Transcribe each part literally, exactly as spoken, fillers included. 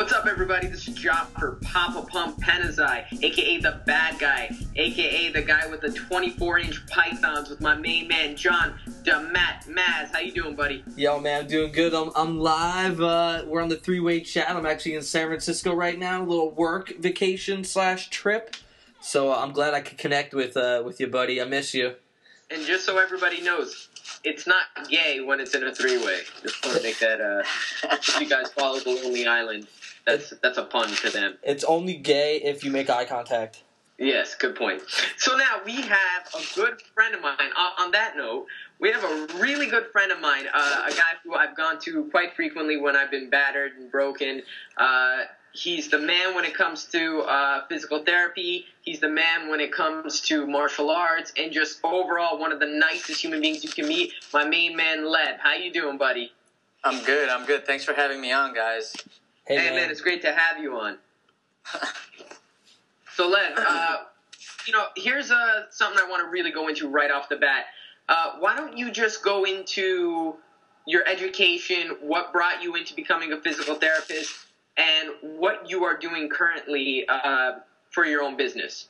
What's up, everybody? This is Jopper Papa Pump Penazai, aka the bad guy, aka the guy with the twenty-four inch pythons, with my main man John DeMatt Maz. How you doing, buddy? Yo, man, I'm doing good. I'm I'm live. Uh, we're on the three-way chat. I'm actually in San Francisco right now, a little work vacation slash trip. So uh, I'm glad I could connect with uh, with you, buddy. I miss you. And just so everybody knows, it's not gay when it's in a three-way. Just want to make that, uh, if you guys follow The Lonely Island, that's that's a pun to them. It's only gay if you make eye contact. Yes, good point. So now we have a good friend of mine. Uh, on that note, we have a really good friend of mine, uh, a guy who I've gone to quite frequently when I've been battered and broken. Uh, he's the man when it comes to uh, physical therapy. He's the man when it comes to martial arts, and just overall one of the nicest human beings you can meet. My main man, Lev. How you doing, buddy? I'm good. I'm good. Thanks for having me on, guys. Hey, Hey, man. man, it's great to have you on. So, Lev, uh, you know, here's uh, something I want to really go into right off the bat. Uh, why don't you just go into your education, what brought you into becoming a physical therapist, and what you are doing currently uh, for your own business?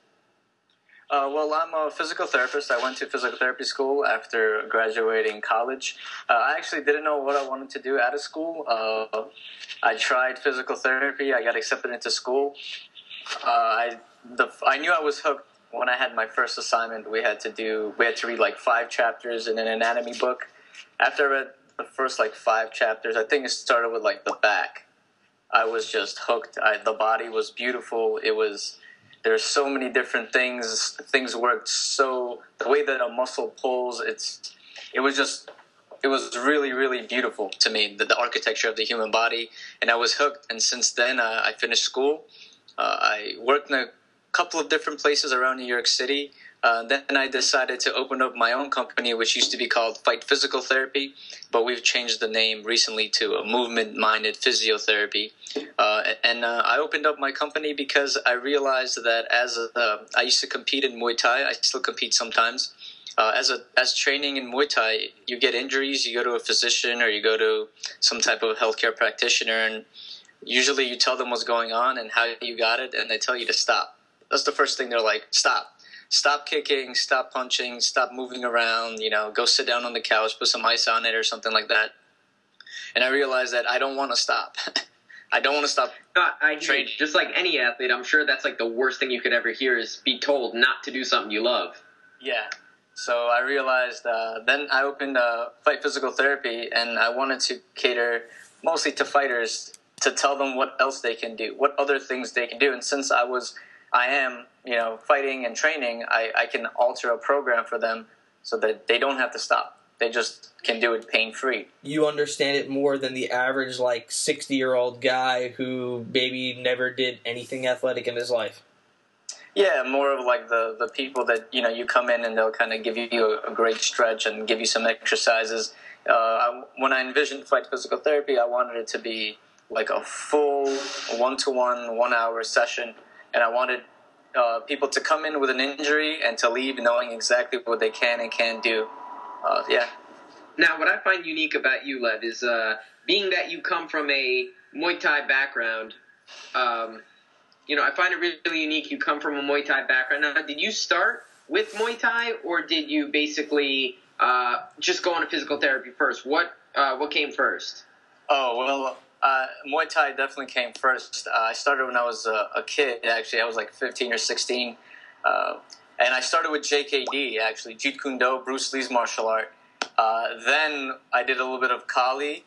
Uh, well, I'm a physical therapist. I went to physical therapy school after graduating college. Uh, I actually didn't know what I wanted to do out of school. Uh, I tried physical therapy. I got accepted into school. Uh, I the I knew I was hooked when I had my first assignment. We had to do we had to read like five chapters in an anatomy book. After I read the first like five chapters, I think it started with like the back. I was just hooked. I, the body was beautiful. It was. There's so many different things. Things worked so the way that a muscle pulls. It's it was just it was really really beautiful to me. The, the architecture of the human body, and I was hooked. And since then, uh, I finished school. Uh, I worked in a couple of different places around New York City. Uh, then I decided to open up my own company, which used to be called Fight Physical Therapy, but we've changed the name recently to a Movement-Minded Physiotherapy. Uh, and uh, I opened up my company because I realized that as a, uh, I used to compete in Muay Thai. I still compete sometimes. Uh, as a as training in Muay Thai, you get injuries, you go to a physician or you go to some type of healthcare practitioner, and usually you tell them what's going on and how you got it, and they tell you to stop. That's the first thing. They're like, stop. Stop kicking, stop punching, stop moving around, you know, go sit down on the couch, put some ice on it or something like that. And I realized that I don't want to stop. I don't want to stop No, I training. Just like any athlete, I'm sure that's like the worst thing you could ever hear is be told not to do something you love. Yeah. So I realized, uh, then I opened uh, Fight Physical Therapy, and I wanted to cater mostly to fighters to tell them what else they can do, what other things they can do. And since I was, I am, you know, fighting and training, I, I can alter a program for them so that they don't have to stop. They just can do it pain-free. You understand it more than the average, like, sixty-year-old guy who maybe never did anything athletic in his life. Yeah, more of like the, the people that, you know, you come in and they'll kind of give you a, a great stretch and give you some exercises. Uh, I, when I envisioned Fight Physical Therapy, I wanted it to be like a full one-to-one, one-hour session. And I wanted uh, people to come in with an injury and to leave knowing exactly what they can and can't do. Uh, yeah. Now, what I find unique about you, Lev, is uh, being that you come from a Muay Thai background, um, you know, I find it really, really unique you come from a Muay Thai background. Now, did you start with Muay Thai, or did you basically uh, just go on to physical therapy first? What uh, what came first? Oh, well, uh, Muay Thai definitely came first. Uh, I started when I was a, a kid, actually. I was like fifteen or sixteen. Uh, and I started with J K D, actually, Jeet Kune Do, Bruce Lee's martial art. Uh, then I did a little bit of Kali.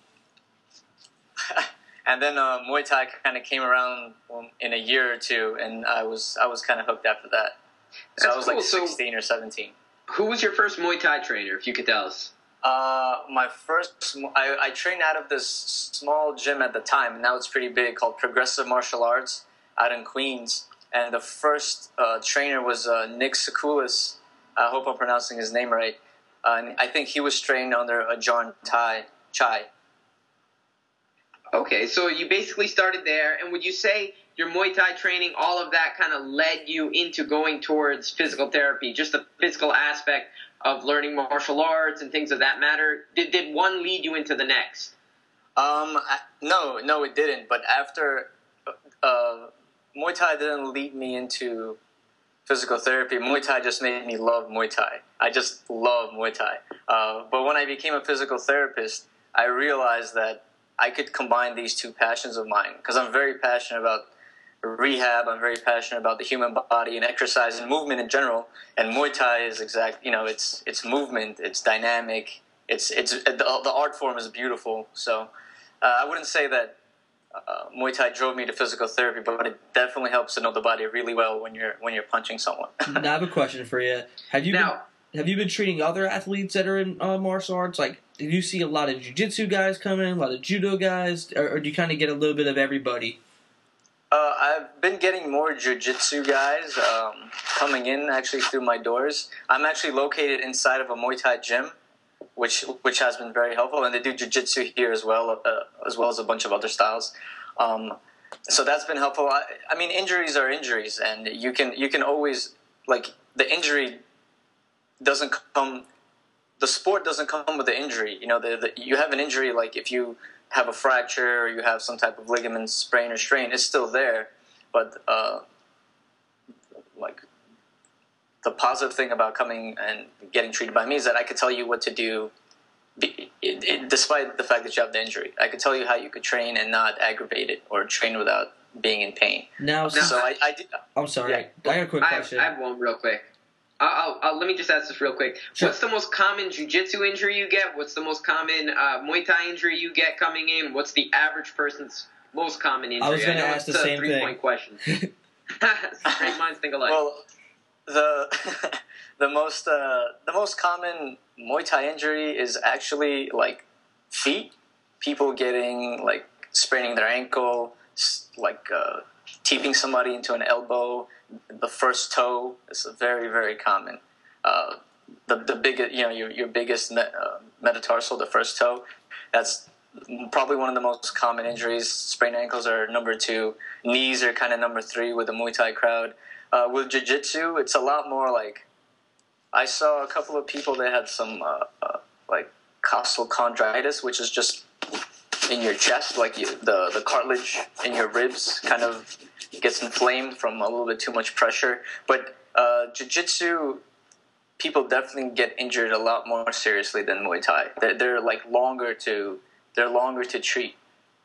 And then uh, Muay Thai kind of came around in a year or two, and I was I was kind of hooked after that. So That's I was cool. like So sixteen or seventeen. who was your first Muay Thai trainer, if you could tell us? Uh, my first, I, I trained out of this small gym at the time, and now it's pretty big, called Progressive Martial Arts out in Queens. And the first uh, trainer was uh, Nick Sakulis. I hope I'm pronouncing his name right. Uh, and I think he was trained under Ajahn Thai Chai. Okay, so you basically started there, and would you say your Muay Thai training, all of that kind of led you into going towards physical therapy, just the physical aspect of learning martial arts and things of that matter? Did did one lead you into the next? Um, I, no, no, it didn't. But after uh, Muay Thai didn't lead me into physical therapy. Muay Thai just made me love Muay Thai. I just love Muay Thai. Uh, but when I became a physical therapist, I realized that I could combine these two passions of mine, because I'm very passionate about rehab. I'm very passionate about the human body and exercise and movement in general. And Muay Thai is exact. You know, it's it's movement. It's dynamic. It's it's the, the art form is beautiful. So uh, I wouldn't say that uh, Muay Thai drove me to physical therapy, but it definitely helps to know the body really well when you're when you're punching someone. Now, I have a question for you. Have you Now, been, have you been treating other athletes that are in uh, martial arts? Like, do you see a lot of jiu-jitsu guys come in, a lot of judo guys, or, or do you kind of get a little bit of everybody? Uh, I've been getting more jiu-jitsu guys um, coming in actually through my doors. I'm actually located inside of a Muay Thai gym, which which has been very helpful, and they do jiu-jitsu here as well, uh, as well as a bunch of other styles. Um, so that's been helpful. I, I mean, injuries are injuries, and you can you can always, like, the injury doesn't come. The sport doesn't come with the injury. You know, the, the, you have an injury, like if you have a fracture or you have some type of ligament sprain or strain, it's still there. But uh, like the positive thing about coming and getting treated by me is that I could tell you what to do, it, it, despite the fact that you have the injury. I could tell you how you could train and not aggravate it, or train without being in pain. Now, so I, I did, I'm sorry. Yeah. I got a quick I have, question. I have one real quick. I'll, I'll, I'll, let me just ask this real quick. Sure. What's the most common jiu-jitsu injury you get? What's the most common uh, Muay Thai injury you get coming in? What's the average person's most common injury? I was going to know ask the it's a same three-point thing. question. Great minds think alike. Well, the the most uh, the most common Muay Thai injury is actually like feet. People getting like spraining their ankle, like uh, teeping somebody into an elbow. The first toe is very very common. Uh, the the biggest, you know, your your biggest met, uh, metatarsal, the first toe. That's probably one of the most common injuries. Sprained ankles are number two. Knees are kind of number three with the Muay Thai crowd. Uh, with jiu-jitsu, it's a lot more like, I saw a couple of people that had some uh, uh, like costochondritis, which is just in your chest, like you, the the cartilage in your ribs kind of gets inflamed from a little bit too much pressure. But uh, jiu-jitsu, people definitely get injured a lot more seriously than Muay Thai. They're, they're like longer to they're longer to treat.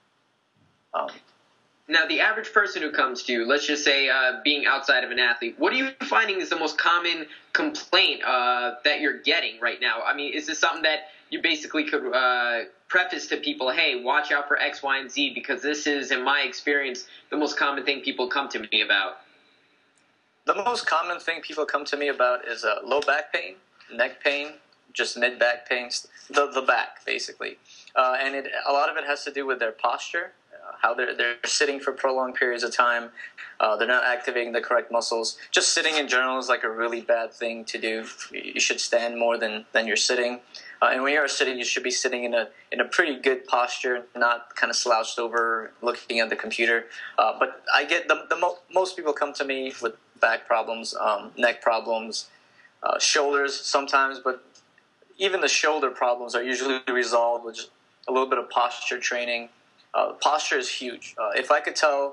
Um, Now, the average person who comes to you, let's just say uh, being outside of an athlete, what are you finding is the most common complaint uh, that you're getting right now? I mean, is this something that you basically could uh, preface to people, hey, watch out for X, Y, and Z, because this is, in my experience, the most common thing people come to me about? The most common thing people come to me about is uh, low back pain, neck pain, just mid-back pain, the, the back, basically. Uh, and it, a lot of it has to do with their posture, uh, how they're, they're sitting for prolonged periods of time. Uh, they're not activating the correct muscles. Just sitting in general is like a really bad thing to do. You should stand more than, than you're sitting. Uh, and when you're sitting, you should be sitting in a in a pretty good posture, not kind of slouched over, looking at the computer. Uh, but I get the, the mo- most people come to me with back problems, um, neck problems, uh, shoulders sometimes, but even the shoulder problems are usually resolved with just a little bit of posture training. Uh, posture is huge. Uh, if I could tell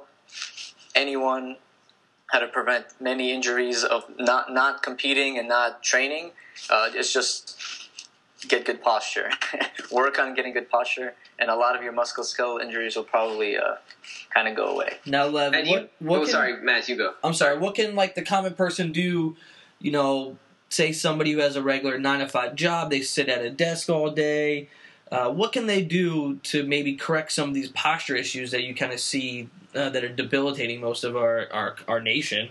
anyone how to prevent many injuries of not, not competing and not training, uh, it's just get good posture. Work on getting good posture, and a lot of your musculoskeletal injuries will probably uh, kind of go away. Now, Lev, And what, you, what oh, can, sorry, Matt, you go. I'm sorry. What can like the common person do? You know, say somebody who has a regular nine to five job, they sit at a desk all day. Uh, what can they do to maybe correct some of these posture issues that you kind of see uh, that are debilitating most of our, our, our nation?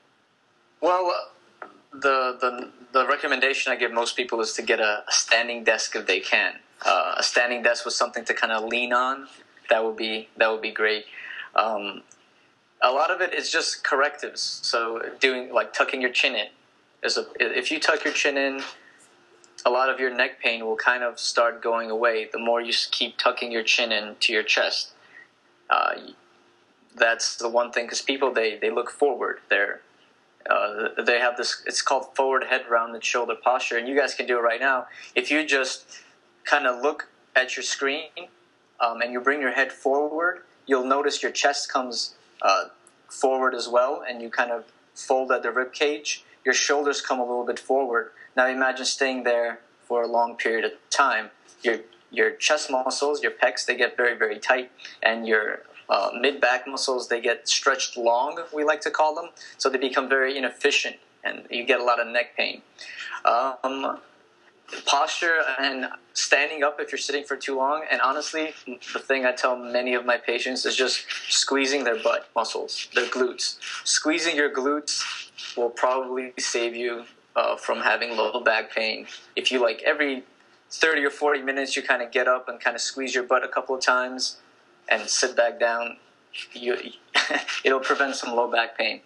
Well, the, the the recommendation I give most people is to get a, a standing desk if they can. Uh, a standing desk with something to kind of lean on. That would be that would be great. Um, a lot of it is just correctives. So doing like tucking your chin in. Is a, if you tuck your chin in, a lot of your neck pain will kind of start going away. The more you keep tucking your chin into your chest, uh, that's the one thing. Because people they, they look forward. They're uh, they have this. It's called forward head rounded shoulder posture, and you guys can do it right now. If you just kind of look at your screen um, and you bring your head forward, you'll notice your chest comes uh, forward as well, and you kind of fold at the rib cage, your shoulders come a little bit forward. Now imagine staying there for a long period of time. Your your chest muscles, your pecs, they get very, very tight, and your uh, mid-back muscles, they get stretched long, we like to call them, so they become very inefficient, and you get a lot of neck pain. Um, posture and standing up if you're sitting for too long, and honestly, the thing I tell many of my patients is just squeezing their butt muscles, their glutes. Squeezing your glutes will probably save you uh, from having low back pain. If you like every thirty or forty minutes you kind of get up and kind of squeeze your butt a couple of times and sit back down, you, it'll prevent some low back pain.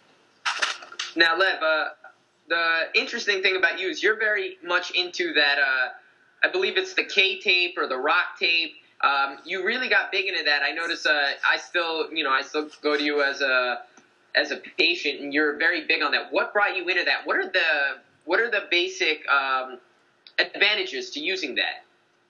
Now, Lev, uh, the interesting thing about you is you're very much into that, uh, I believe it's the K-tape or the rock tape. Um, you really got big into that. I notice uh, I still, you know, I still go to you as a as a patient, and you're very big on that. What brought you into that? What are the what are the basic um, advantages to using that?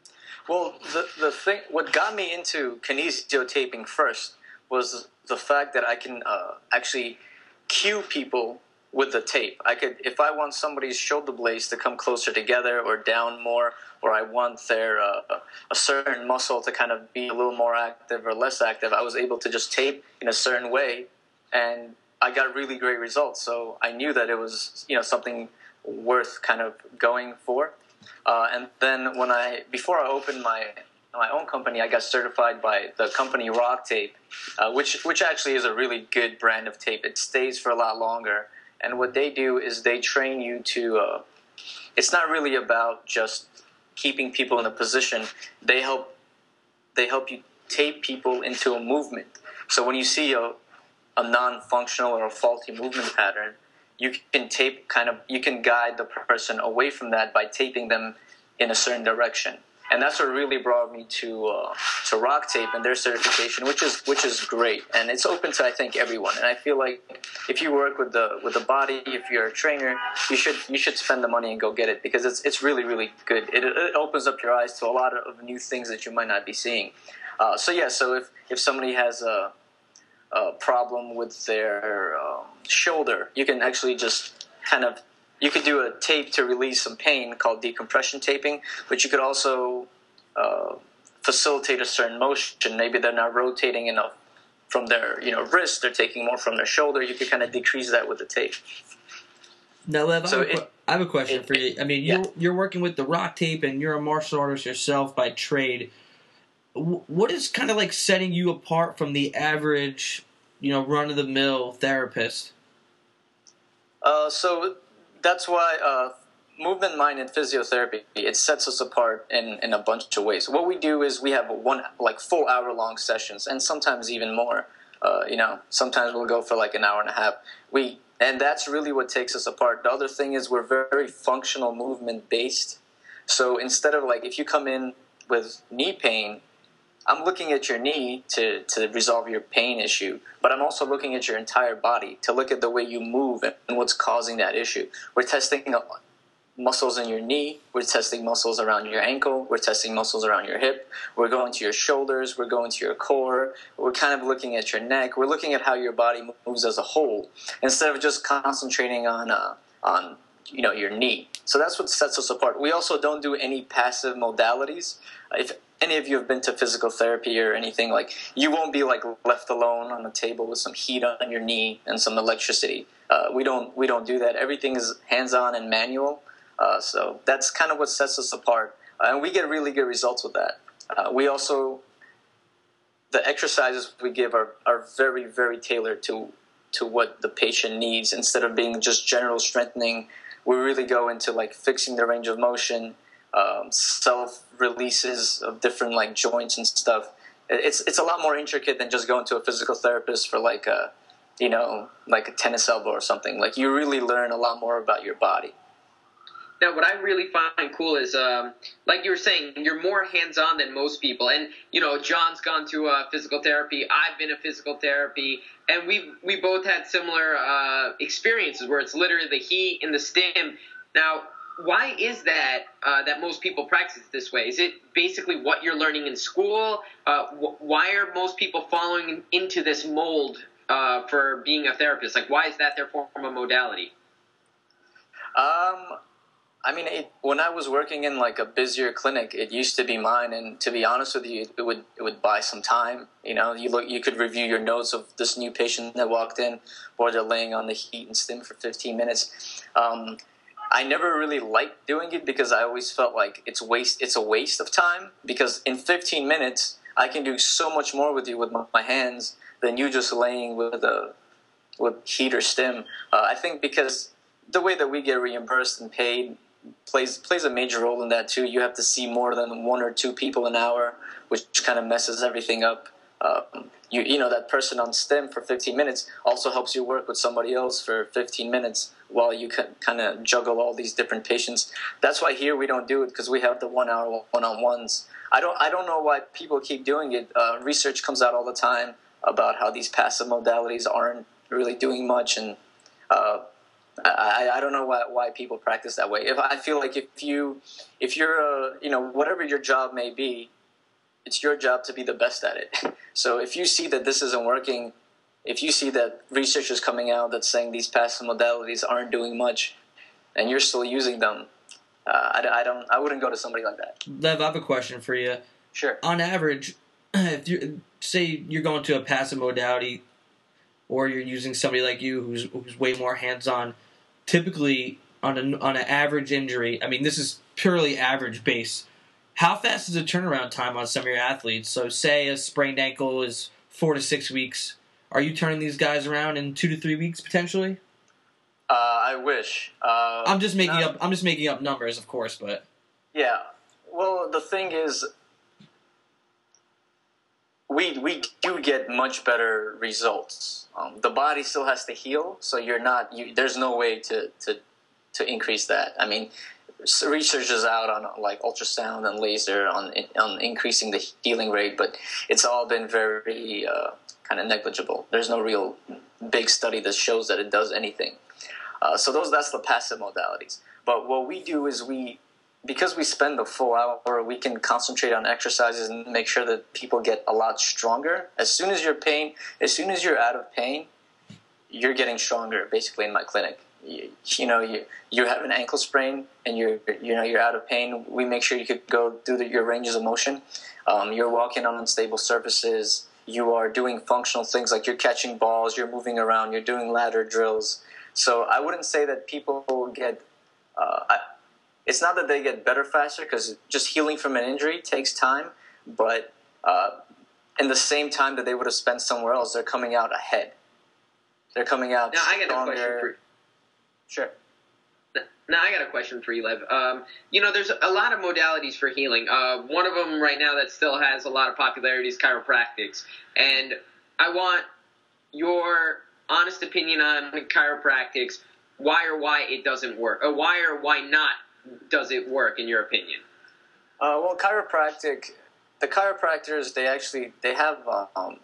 Well, the the thing, what got me into kinesio taping first was the fact that I can uh, actually cue people with the tape. I could, if I want somebody's shoulder blades to come closer together or down more, or I want their uh, a certain muscle to kind of be a little more active or less active, I was able to just tape in a certain way, and I got really great results. So I knew that it was, you know, something worth kind of going for. Uh, and then when I, before I opened my my own company, I got certified by the company Rock Tape, uh, which which actually is a really good brand of tape. It stays for a lot longer. And what they do is they train you to, uh, it's not really about just keeping people in a position. They help they help you tape people into a movement. So when you see a, a non-functional or a faulty movement pattern, you can tape kind of, you can guide the person away from that by taping them in a certain direction. And that's what really brought me to uh, to Rock Tape and their certification, which is which is great, and it's open to I think everyone. And I feel like if you work with the with the body, if you're a trainer, you should you should spend the money and go get it, because it's it's really really good. It, it opens up your eyes to a lot of new things that you might not be seeing. Uh, so yeah, so if if somebody has a, a problem with their um, shoulder, you can actually just kind of, you could do a tape to release some pain called decompression taping, but you could also uh, facilitate a certain motion. Maybe they're not rotating enough from their, you know, wrist, they're taking more from their shoulder. You could kind of decrease that with the tape. Now, Lev, So I, have it- a, I have a question it- for you. I mean, yeah. you're, you're working with the Rock Tape, and you're a martial artist yourself by trade. W- What is kind of like setting you apart from the average, you know, run-of-the-mill therapist? Uh, so that's why uh, movement, mind, and physiotherapy, it sets us apart in, in a bunch of ways. What we do is we have one like full hour long sessions, and sometimes even more. Uh, you know, sometimes we'll go for like an hour and a half. We and that's really what takes us apart. The other thing is we're very functional movement based. So instead of like if you come in with knee pain, I'm looking at your knee to, to resolve your pain issue, but I'm also looking at your entire body to look at the way you move and what's causing that issue. We're testing muscles in your knee. We're testing muscles around your ankle. We're testing muscles around your hip. We're going to your shoulders. We're going to your core. We're kind of looking at your neck. We're looking at how your body moves as a whole instead of just concentrating on uh, on you know your knee. So that's what sets us apart. We also don't do any passive modalities. If any of you have been to physical therapy or anything, like you won't be like left alone on the table with some heat on your knee and some electricity. Uh, we don't we don't do that. Everything is hands-on and manual. Uh, so that's kind of what sets us apart, uh, and we get really good results with that. Uh, we also, the exercises we give are, are very very tailored to to what the patient needs. Instead of being just general strengthening, we really go into like fixing the range of motion. Um, self releases of different like joints and stuff. It's it's a lot more intricate than just going to a physical therapist for like a, you know, like a tennis elbow or something. Like you really learn a lot more about your body. Now, what I really find cool is, um, like you were saying, you're more hands-on than most people. And, you know, John's gone to uh, physical therapy. I've been to physical therapy. And we we both had similar uh, experiences where it's literally the heat and the stim. Now, why is that uh, that most people practice this way? Is it basically what you're learning in school? Uh, wh- why are most people following into this mold uh, for being a therapist? Like, why is that their form of modality? Um, I mean, it, when I was working in like a busier clinic, it used to be mine. And to be honest with you, it would it would buy some time. You know, you look, you could review your notes of this new patient that walked in, or they're laying on the heat and stim for fifteen minutes. Um, I never really liked doing it because I always felt like it's waste. It's a waste of time because in fifteen minutes I can do so much more with you with my, my hands than you just laying with a with heat or stim. Uh, I think because the way that we get reimbursed and paid plays plays a major role in that too. You have to see more than one or two people an hour, which kind of messes everything up. Um, you you know that person on stim for fifteen minutes also helps you work with somebody else for fifteen minutes while you can kind of juggle all these different patients. That's why here we don't do it because we have the one hour one on ones. I don't I don't know why people keep doing it. Uh, research comes out all the time about how these passive modalities aren't really doing much, and uh, I, I don't know why, why people practice that way. If I feel like if you if you're a, you know whatever your job may be, it's your job to be the best at it. So if you see that this isn't working, if you see that research is coming out that's saying these passive modalities aren't doing much, and you're still using them, uh, I, I don't I wouldn't go to somebody like that. Lev, I have a question for you. Sure. On average, if you say you're going to a passive modality, or you're using somebody like you who's who's way more hands-on, typically on an on an average injury, I mean this is purely average base. How fast is the turnaround time on some of your athletes? So say a sprained ankle is four to six weeks. Are you turning these guys around in two to three weeks potentially? Uh, I wish. Uh, I'm just making not, up. I'm just making up numbers, of course, but yeah. Well, the thing is, we we do get much better results. Um, the body still has to heal, so you're not. You, there's no way to, to to increase that. I mean, research is out on like ultrasound and laser on on increasing the healing rate, but it's all been very uh, kind of negligible. There's no real big study that shows that it does anything. Uh, so those that's the passive modalities. But what we do is we, because we spend the full hour, we can concentrate on exercises and make sure that people get a lot stronger. As soon as you're pain, as soon as you're out of pain, you're getting stronger. Basically, in my clinic, you, you know, you you have an ankle sprain and you're you know you're out of pain. We make sure you could go do the, your ranges of motion. Um, you're walking on unstable surfaces. You are doing functional things like you're catching balls. You're moving around. You're doing ladder drills. So I wouldn't say that people get. Uh, I, it's not that they get better faster because just healing from an injury takes time, but uh, in the same time that they would have spent somewhere else, they're coming out ahead. They're coming out now, I got stronger. a question for you. Sure. Now, I got a question for you, Lev. Um, you know, there's a lot of modalities for healing. Uh, one of them right now that still has a lot of popularity is chiropractics. And I want your honest opinion on chiropractics, why or why it doesn't work, or why or why not does it work, in your opinion? Uh, well, chiropractic, the chiropractors, they actually, they have, um,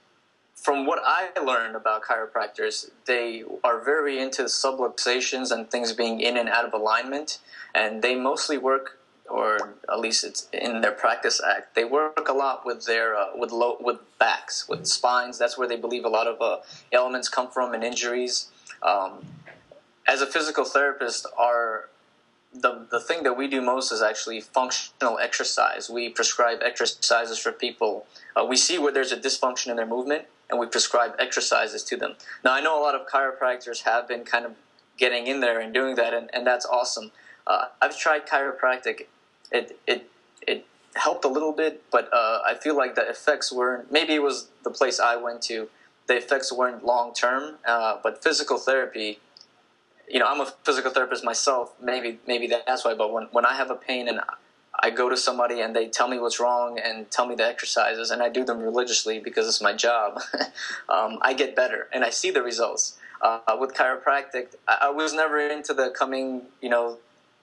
from what I learned about chiropractors, they are very into subluxations and things being in and out of alignment, and they mostly work, or at least it's in their practice act, they work a lot with their uh, with low, with backs, with spines. That's where they believe a lot of uh, ailments come from and injuries. Um, as a physical therapist, our the the thing that we do most is actually functional exercise. We prescribe exercises for people. Uh, we see where there's a dysfunction in their movement, and we prescribe exercises to them. Now, I know a lot of chiropractors have been kind of getting in there and doing that, and, and that's awesome. Uh, I've tried chiropractic. It it it helped a little bit, but uh, I feel like the effects weren't. Maybe it was the place I went to. The effects weren't long term, uh, but physical therapy. You know, I'm a physical therapist myself. Maybe maybe that's why. But when when I have a pain and I go to somebody and they tell me what's wrong and tell me the exercises, and I do them religiously because it's my job, um, I get better and I see the results. Uh, with chiropractic, I, I was never into the coming, you know,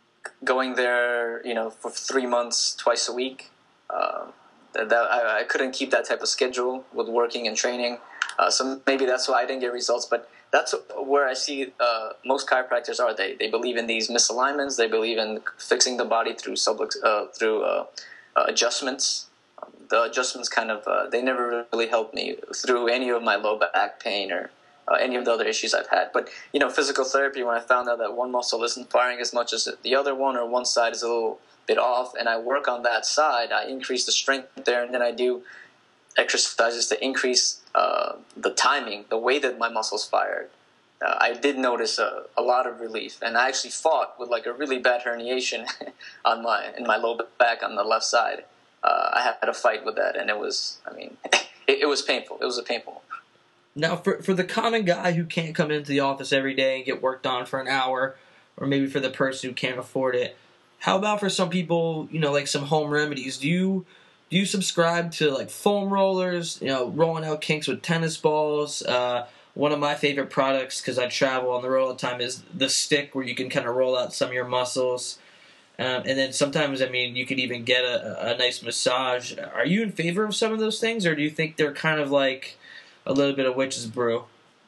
going there, you know, for three months, twice a week. Uh, that, that I, I couldn't keep that type of schedule with working and training. Uh, so maybe that's why I didn't get results. But that's where I see uh, most chiropractors are. They they believe in these misalignments. They believe in fixing the body through sublux, uh, through uh, uh, adjustments. Um, the adjustments kind of uh, they never really helped me through any of my low back pain or uh, any of the other issues I've had. But you know, physical therapy, when I found out that one muscle isn't firing as much as the other one, or one side is a little bit off, and I work on that side, I increase the strength there, and then I do exercises to increase uh, the timing, the way that my muscles fired. Uh, I did notice a, a lot of relief, and I actually fought with like a really bad herniation on my in my low back on the left side. Uh, I had a fight with that, and it was, I mean, it, it was painful. It was a painful. Now, for for the common guy who can't come into the office every day and get worked on for an hour, or maybe for the person who can't afford it, how about for some people, you know, like some home remedies? Do you do you subscribe to like foam rollers? You know, rolling out kinks with tennis balls. Uh, One of my favorite products, because I travel on the road all the time, is the stick where you can kind of roll out some of your muscles. Um, and then sometimes, I mean, you could even get a, a nice massage. Are you in favor of some of those things, or do you think they're kind of like a little bit of witch's brew?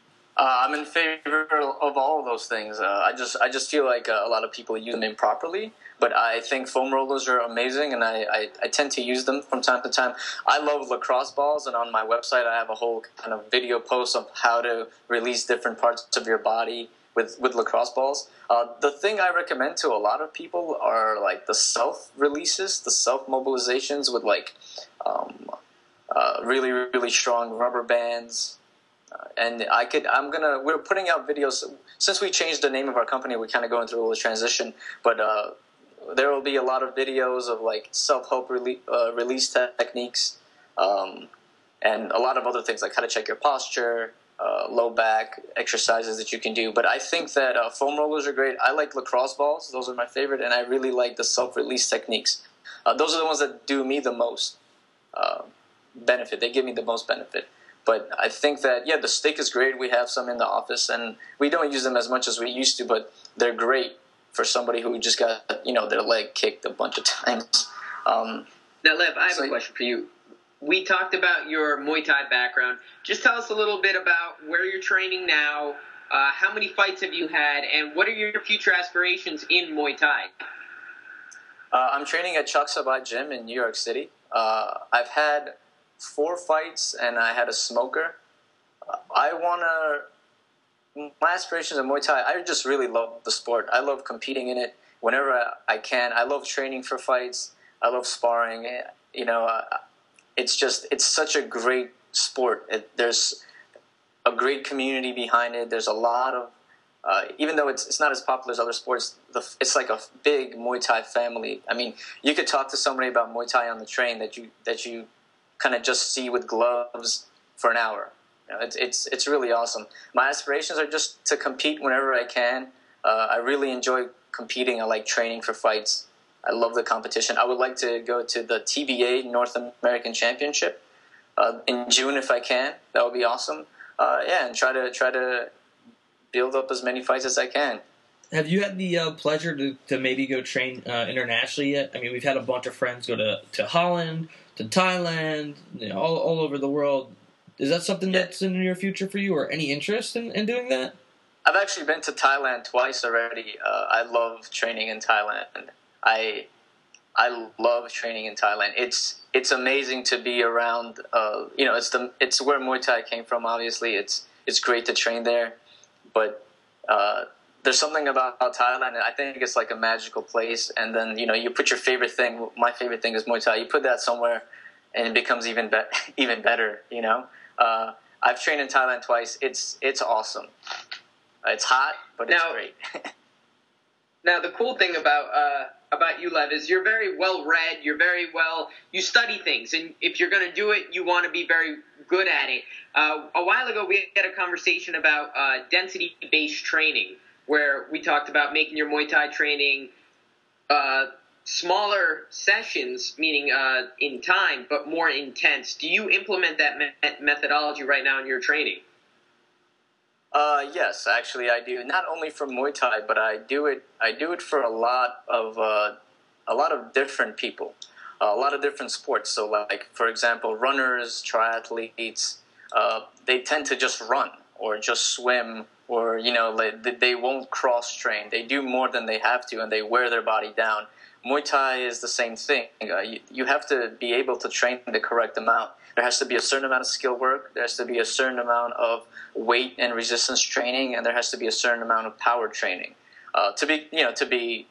Uh, I'm in favor of all of those things. Uh, I just I just feel like uh, a lot of people use them improperly. But I think foam rollers are amazing, and I, I, I tend to use them from time to time. I love lacrosse balls, and on my website I have a whole kind of video post of how to release different parts of your body with, with lacrosse balls. Uh, the thing I recommend to a lot of people are like the self-releases, the self-mobilizations with like um, uh, really, really strong rubber bands. Uh, and I could, I'm gonna, we're putting out videos. Since we changed the name of our company, we're kind of going through a little transition, but uh, there will be a lot of videos of like self-help rele- uh, release techniques, um, and a lot of other things like how to check your posture, uh, low back exercises that you can do. But I think that uh, foam rollers are great. I like lacrosse balls; those are my favorite, and I really like the self-release techniques. Uh, those are the ones that do me the most uh, benefit. They give me the most benefit. But I think that, yeah, the stick is great. We have some in the office, and we don't use them as much as we used to, but they're great for somebody who just got, you know, their leg kicked a bunch of times. Um, now, Lev, I have so, a question for you. We talked about your Muay Thai background. Just tell us a little bit about where you're training now, uh, how many fights have you had, and what are your future aspirations in Muay Thai? Uh, I'm training at Chak Sabai Gym in New York City. Uh, I've had four fights, and I had a smoker. Uh, I want to... My aspirations in Muay Thai, I just really love the sport. I love competing in it whenever I, I can. I love training for fights. I love sparring. You know, uh, it's just, it's such a great sport. It, there's a great community behind it. There's a lot of, uh, even though it's it's not as popular as other sports, the, it's like a big Muay Thai family. I mean, you could talk to somebody about Muay Thai on the train that you that you kind of just see with gloves for an hour. You know, it's it's it's really awesome. My aspirations are just to compete whenever I can. Uh, I really enjoy competing. I like training for fights. I love the competition. I would like to go to the T B A North American Championship uh, in June if I can. That would be awesome. Uh, yeah, and try to try to build up as many fights as I can. Have you had the uh, pleasure to, to maybe go train uh, internationally yet? I mean, we've had a bunch of friends go to, to Holland, to Thailand, you know, all all over the world. Is that something yeah. that's in the near future for you, or any interest in, in doing that? I've actually been to Thailand twice already. Uh, I love training in Thailand. I I love training in Thailand. It's it's amazing to be around. Uh, you know, it's the it's where Muay Thai came from. Obviously, it's it's great to train there, but uh, there's something about Thailand. I think it's like a magical place. And then you know, you put your favorite thing. My favorite thing is Muay Thai. You put that somewhere, and it becomes even be- even better. You know, uh, I've trained in Thailand twice. It's it's awesome. It's hot, but it's now, great. Now, the cool thing about uh, about you, Lev, is you're very well read. You're very well. You study things, and if you're going to do it, you want to be very good at it. Uh, a while ago, we had a conversation about uh, density-based training, where we talked about making your Muay Thai training uh, smaller sessions, meaning uh, in time, but more intense. Do you implement that me- methodology right now in your training? Uh, yes, actually I do. Not only for Muay Thai, but I do it. I do it for a lot of uh, a lot of different people, uh, a lot of different sports. So, like for example, runners, triathletes, uh, they tend to just run or just swim, or you know, they, they won't cross train. They do more than they have to, and they wear their body down. Muay Thai is the same thing. Uh, you, you have to be able to train the correct amount. There has to be a certain amount of skill work. There has to be a certain amount of weight and resistance training, and there has to be a certain amount of power training uh, to be, you know, to be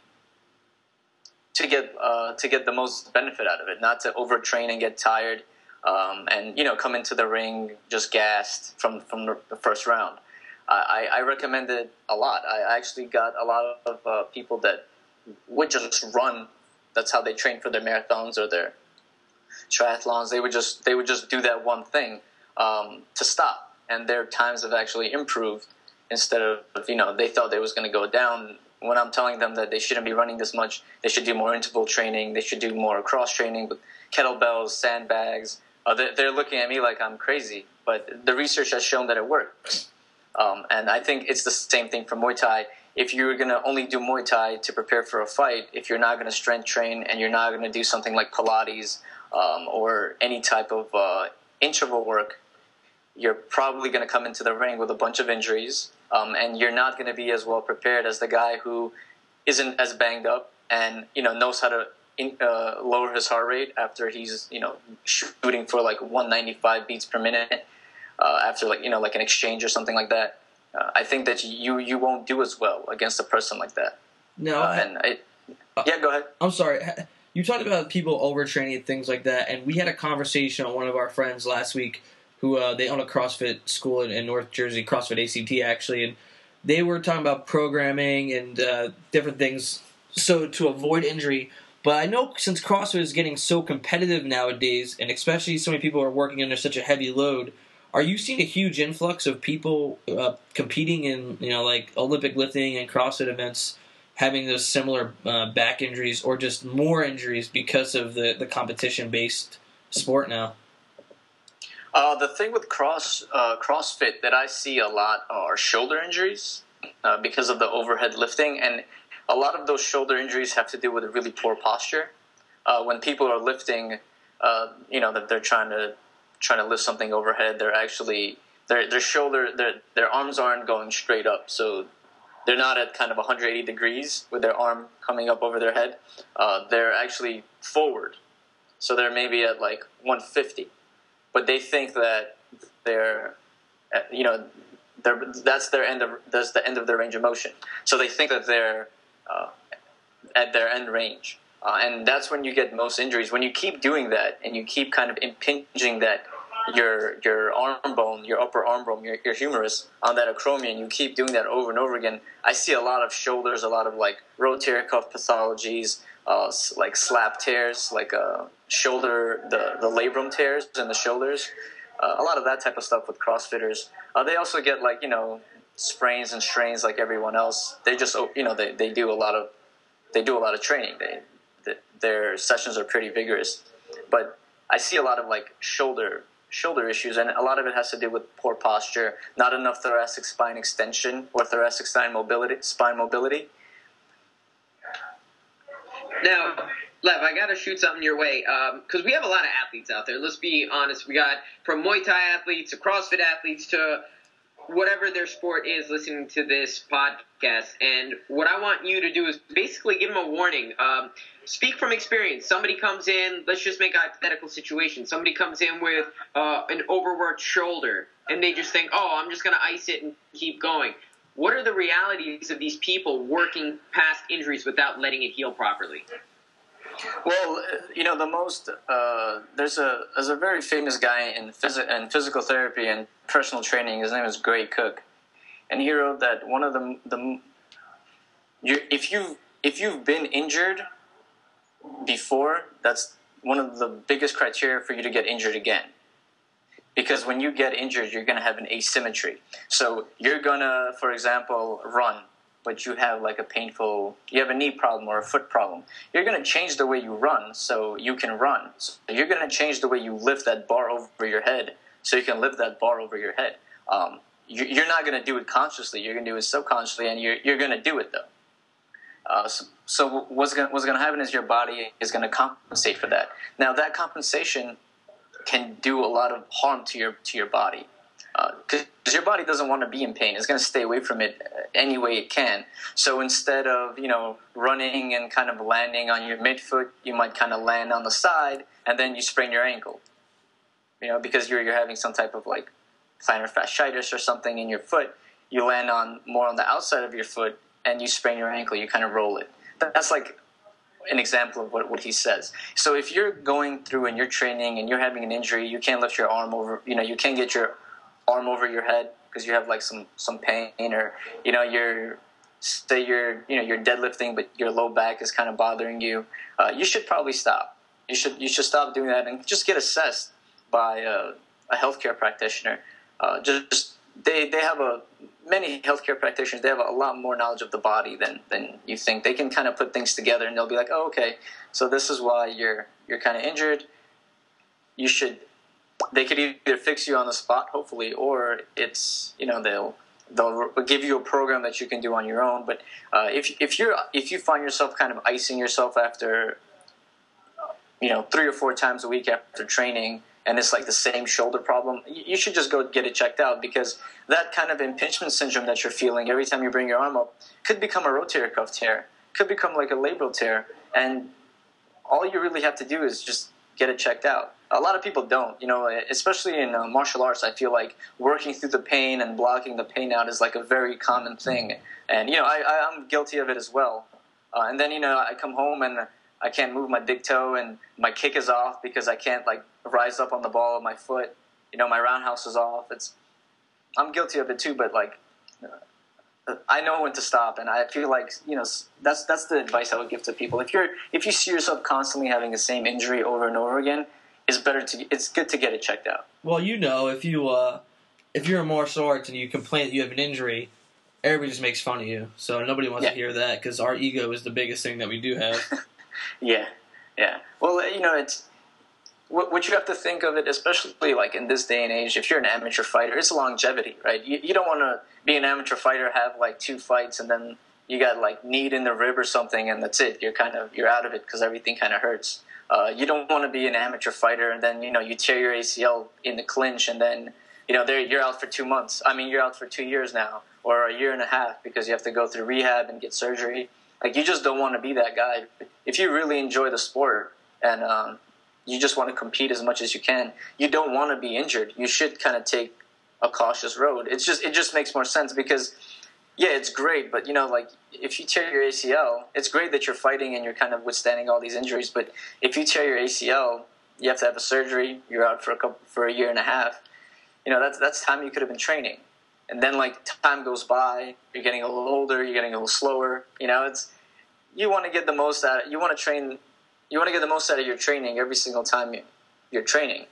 to get uh, to get the most benefit out of it. Not to overtrain and get tired, um, and you know, come into the ring just gassed from from the first round. I, I recommend it a lot. I actually got a lot of uh, people that would just run. That's how they train for their marathons or their triathlons. They would just they would just do that one thing um, to stop, and their times have actually improved. Instead of, you know, they thought they was going to go down. When I'm telling them that they shouldn't be running this much, they should do more interval training. They should do more cross training with kettlebells, sandbags. Uh, they're, they're looking at me like I'm crazy, but the research has shown that it works. Um, and I think it's the same thing for Muay Thai. If you're going to only do Muay Thai to prepare for a fight, if you're not going to strength train and you're not going to do something like Pilates um, or any type of uh, interval work, you're probably going to come into the ring with a bunch of injuries, um, and you're not going to be as well prepared as the guy who isn't as banged up and, you know, knows how to in, uh, lower his heart rate after he's, you know, shooting for like one ninety-five beats per minute. Uh, after like you know like an exchange or something like that, uh, I think that you you won't do as well against a person like that. No, uh, and I, yeah, go ahead. I'm sorry. You talked about people overtraining and things like that, and we had a conversation with one of our friends last week who uh, they own a CrossFit school in, in North Jersey, CrossFit A C T actually, and they were talking about programming and uh, different things so to avoid injury. But I know since CrossFit is getting so competitive nowadays, and especially so many people are working under such a heavy load, are you seeing a huge influx of people uh, competing in, you know, like Olympic lifting and CrossFit events, having those similar uh, back injuries or just more injuries because of the, the competition-based sport now? Uh, the thing with cross uh, CrossFit that I see a lot are shoulder injuries uh, because of the overhead lifting, and a lot of those shoulder injuries have to do with a really poor posture. Uh, when people are lifting, uh, you know, that they're trying to trying to lift something overhead, they're actually their their shoulder their their arms aren't going straight up, so they're not at kind of one hundred eighty degrees with their arm coming up over their head. Uh, they're actually forward, so they're maybe at like one fifty, but they think that they're you know they're, that's their end of that's the end of their range of motion, so they think that they're uh, at their end range. Uh, and that's when you get most injuries. When you keep doing that and you keep kind of impinging that your your arm bone, your upper arm bone, your, your humerus on that acromion, you keep doing that over and over again. I see a lot of shoulders, a lot of like rotator cuff pathologies, uh, like slap tears, like uh, shoulder, the, the labrum tears in the shoulders. Uh, a lot of that type of stuff with CrossFitters. Uh, they also get like, you know, sprains and strains like everyone else. They just, you know, they, they do a lot of, they do a lot of training. They, their sessions are pretty vigorous, but I see a lot of like shoulder shoulder issues, and a lot of it has to do with poor posture, not enough thoracic spine extension or thoracic spine mobility. Spine mobility. Now, Lev, I got to shoot something your way because um, we have a lot of athletes out there. Let's be honest. We got from Muay Thai athletes to CrossFit athletes to whatever their sport is listening to this podcast. And what I want you to do is basically give them a warning. Um, speak from experience. Somebody comes in, let's just make a hypothetical situation. Somebody comes in with uh, an overworked shoulder, and they just think, oh, I'm just going to ice it and keep going. What are the realities of these people working past injuries without letting it heal properly? Well, you know, the most uh, there's a there's a very famous guy in phys- in physical therapy and personal training. His name is Gray Cook, and he wrote that one of the the you if you if you've been injured before, that's one of the biggest criteria for you to get injured again. Because when you get injured, you're going to have an asymmetry. So you're going to, for example, run, but you have like a painful, you have a knee problem or a foot problem. You're going to change the way you run so you can run. So you're going to change the way you lift that bar over your head so you can lift that bar over your head. Um, you, you're not going to do it consciously. You're going to do it subconsciously, and you're, you're going to do it, though. Uh, so, so what's going what's going to happen is your body is going to compensate for that. Now, that compensation can do a lot of harm to your to your body. Because uh, your body doesn't want to be in pain. It's going to stay away from it any way it can. So instead of, you know, running and kind of landing on your midfoot, you might kind of land on the side, and then you sprain your ankle. You know, because you're you're having some type of like plantar fasciitis or something in your foot. You land on more on the outside of your foot, and you sprain your ankle. You kind of roll it. That's like an example of what, what he says. So if you're going through and you're training and you're having an injury, you can't lift your arm over, you know, you can't get your arm over your head because you have like some, some pain, or, you know, you're, say you're, you know, you're deadlifting, but your low back is kind of bothering you. Uh, you should probably stop. You should, you should stop doing that and just get assessed by a, a healthcare practitioner. Uh, just, they, they have a, many healthcare practitioners, they have a lot more knowledge of the body than, than you think. They can kind of put things together and they'll be like, oh, okay, so this is why you're you're kind of injured. You should, they could either fix you on the spot, hopefully, or it's, you know, they'll they'll give you a program that you can do on your own. But uh, if if you're if you find yourself kind of icing yourself after, you know, three or four times a week after training, and it's like the same shoulder problem, you should just go get it checked out, because that kind of impingement syndrome that you're feeling every time you bring your arm up could become a rotator cuff tear, could become like a labral tear, and all you really have to do is just get it checked out. A lot of people don't, you know, especially in uh, martial arts. I feel like working through the pain and blocking the pain out is like a very common thing, and you know, I, I, I'm guilty of it as well. Uh, and then, you know, I come home and I can't move my big toe, and my kick is off because I can't like rise up on the ball of my foot. You know, my roundhouse is off. It's, I'm guilty of it too, but like, uh, I know when to stop, and I feel like, you know, that's that's the advice I would give to people. If you're if you see yourself constantly having the same injury over and over again, it's better to it's good to get it checked out. Well, you know, if you uh, if you're in martial arts and you complain that you have an injury, everybody just makes fun of you. So nobody wants yeah. to hear that, because our ego is the biggest thing that we do have. yeah, yeah. Well, you know, it's what, what you have to think of it, especially like in this day and age. If you're an amateur fighter, it's longevity, right? You, you don't want to be an amateur fighter, have like two fights, and then you got like kneed in the rib or something, and that's it. You're kind of you're out of it because everything kind of hurts. Uh, you don't want to be an amateur fighter, and then, you know, you tear your A C L in the clinch, and then, you know, there you're out for two months. I mean, you're out for two years now, or a year and a half, because you have to go through rehab and get surgery. Like, you just don't want to be that guy. If you really enjoy the sport and um, you just want to compete as much as you can, you don't want to be injured. You should kind of take a cautious road. It's just it just makes more sense, because, yeah, it's great, but, you know, like, if you tear your A C L, it's great that you're fighting and you're kind of withstanding all these injuries, but if you tear your A C L, you have to have a surgery, you're out for a couple, for a year and a half. You know, that's that's time you could have been training. And then, like, time goes by, you're getting a little older, you're getting a little slower. You know, it's you want to get the most out of, you want to train, you want to get the most out of your training every single time you, you're training.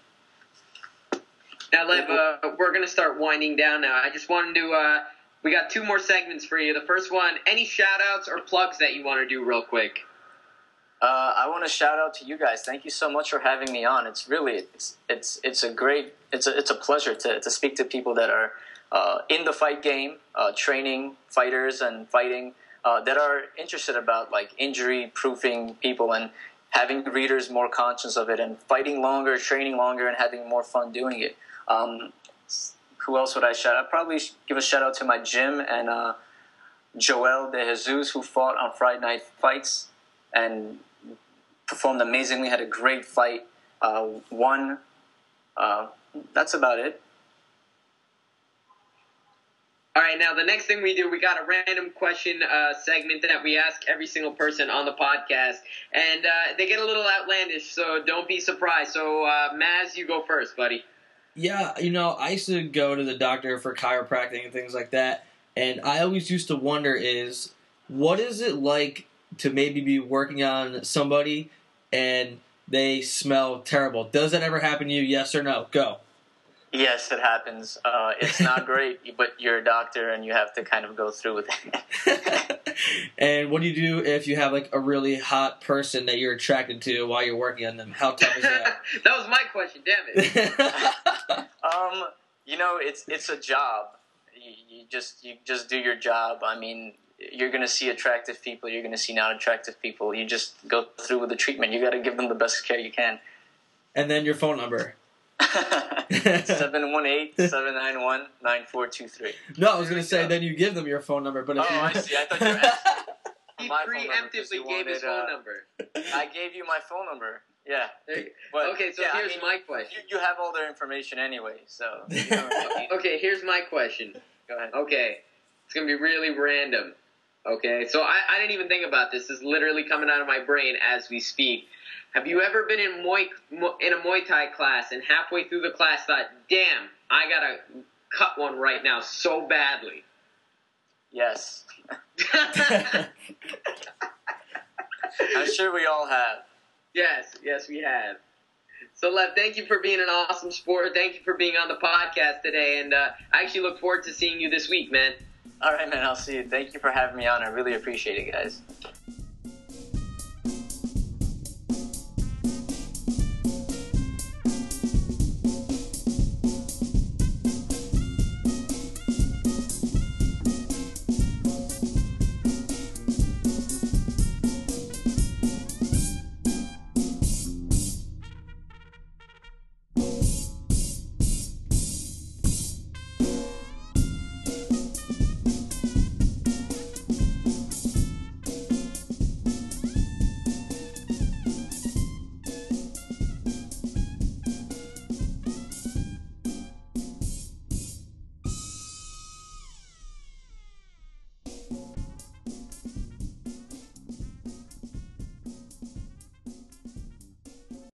Now, Lev, uh, we're going to start winding down now. I just wanted to, uh, we got two more segments for you. The first one, any shout-outs or plugs that you want to do real quick? Uh, I want to shout out to you guys. Thank you so much for having me on. It's really, it's it's it's a great, it's a it's a pleasure to to speak to people that are uh, in the fight game, uh, training fighters and fighting, uh, that are interested about like injury proofing people and having readers more conscious of it and fighting longer, training longer, and having more fun doing it. Um, who else would I shout out? I'd probably give a shout out to my gym and uh, Joel De Jesus, who fought on Friday Night Fights and performed amazingly, had a great fight, uh, won. Uh, that's about it. All right, now the next thing we do, we got a random question uh, segment that we ask every single person on the podcast, and uh, they get a little outlandish, so don't be surprised. So, uh, Maz, you go first, buddy. Yeah, you know, I used to go to the doctor for chiropractic and things like that, and I always used to wonder is, what is it like to maybe be working on somebody and they smell terrible? Does that ever happen to you, yes or no? Go. Yes, it happens. Uh, it's not great, but you're a doctor and you have to kind of go through with it. And what do you do if you have like a really hot person that you're attracted to while you're working on them? How tough is that? That was my question, damn it. um, you know, it's it's a job. You, you just you just do your job. I mean, you're going to see attractive people. You're going to see not attractive people. You just go through with the treatment. You got to give them the best care you can. And then your phone number. seven one eight, seven nine one, nine four two three. No, I was going to say, then you give them your phone number. But if oh, you... I see. I thought you were asking. He My phone number, 'cause preemptively you gave his wanted, phone uh, number. I gave you my phone number. Yeah. There you- But, okay, so yeah, I here's mean, my question. You, you have all their information anyway, so. You don't really need- Okay, here's my question. Go ahead. Okay, it's gonna be really random. Okay, so I, I didn't even think about this. This is literally coming out of my brain as we speak. Have you ever been in Muay in a Muay Thai class and halfway through the class thought, "Damn, I gotta cut one right now so badly"? Yes. I'm sure we all have. Yes, yes, we have. So, Lev, thank you for being an awesome sport. Thank you for being on the podcast today, and uh, I actually look forward to seeing you this week, man. All right, man. I'll see you. Thank you for having me on. I really appreciate it, guys.